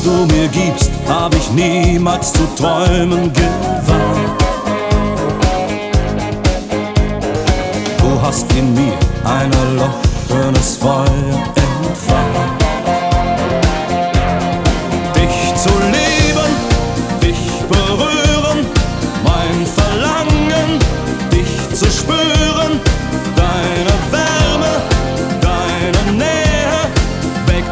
du mir gibst, hab ich niemals zu träumen gewagt. Du hast in mir ein erloschenes Feuer entfacht.